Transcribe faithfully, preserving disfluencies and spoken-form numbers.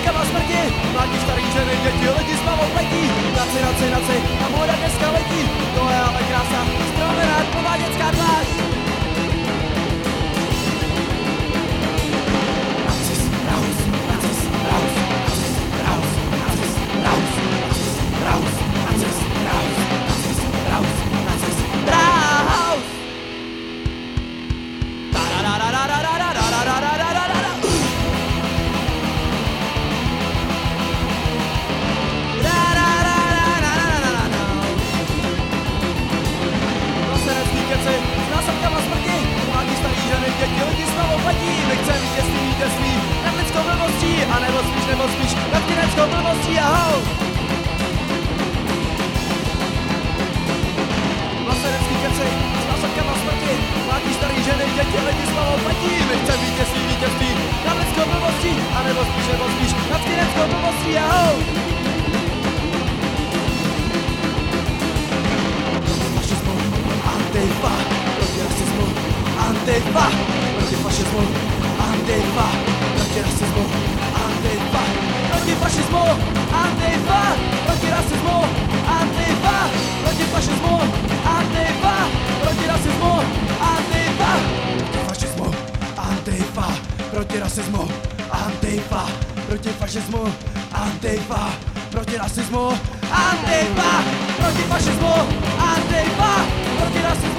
násobkama smrti. Mladí, starý, ženy, děti, lidi s hlavou pletí. Naci, naci, naci, a moda dneska letí. To je ale krása, stromená pováděcká tvář. Nacis, raus, nacis, raus, nacis, raus, nacis, raus, nacis, raus, nacis, raus, nacis, raus, nacis, raus. S násobkama smrti, mladí, starý, ženy, děti, lidi s hlavou pletí. My chceme vítězství, vítězství nad lidskou blbostí, a nebo spíš, nebo spíš nad kineckou blbostí, ahoj. Vlastenecký keci s násobkama smrti, mladí, starý, ženy, děti, lidi s hlavou pletí. My chceme vítězství, vítězství nad lidskou blbostí, a nebo spíš, nebo spíš nad kineckou blbostí, ahoj. Antifa, proti rasismu, Antifa, proti fašismu, Antifa, proti rasismu, Antifa, proti fašismu, Antifa, proti rasismu, Antifa, proti fašismu, Antifa, proti rasismu, Antifa, proti fašismu, Antifa, proti rasismu, Antifa, proti fašismu, Antifa, proti rasismu, Antifa, proti fašismu, Antifa, proti rasismu.